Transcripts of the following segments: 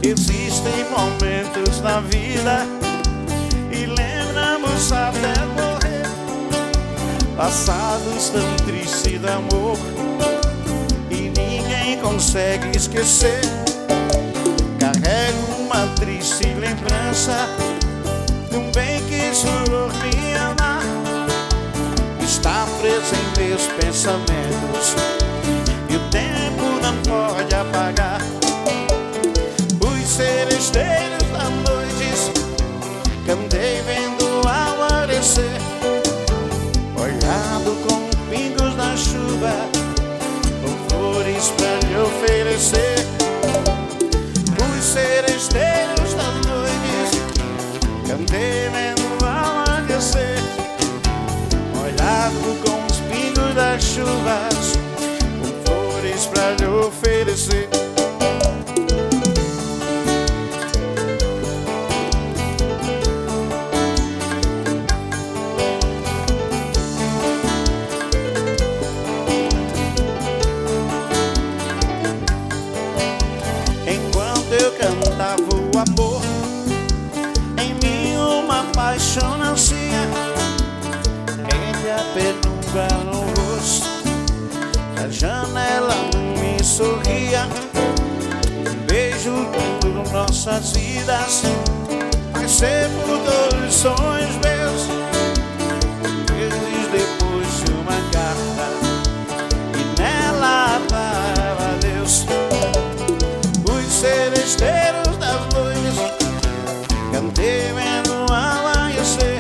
Existem momentos na vida e lembramos até morrer, passados tão tristes de amor, e ninguém consegue esquecer. Carrego uma triste lembrança de um bem que jurou me amar. Está preso em meus pensamentos e o tempo não pode apagar. Os seresteiros das noites que andei vendo alvorecer, olhado com pingos na chuva, flores pra lhe oferecer. Os seresteiros das noites que andei vendo alvorecer, olhado com os pingos das chuvas, com flores pra lhe oferecer. Eu cantava o amor, em mim uma paixão nascia, entre a penumbra no rosto, a janela me sorria. Um beijo por nossas vidas vai ser por dois sonhos meus. Meses depois de uma carta e nela estava Deus. Seresteiros das noites cantei vendo amanhecer,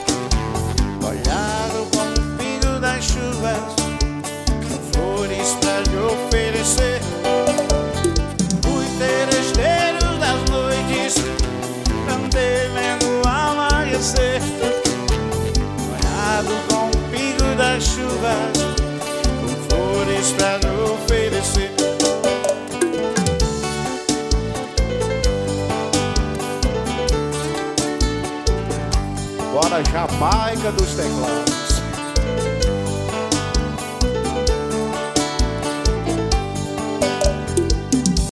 olhado com o pingo das chuvas, com flores pra lhe oferecer. Os seresteiros das noites cantei vendo amanhecer, olhado com o pingo das chuvas, com flores pra lhe oferecer. Bora, Jamaica dos teclados.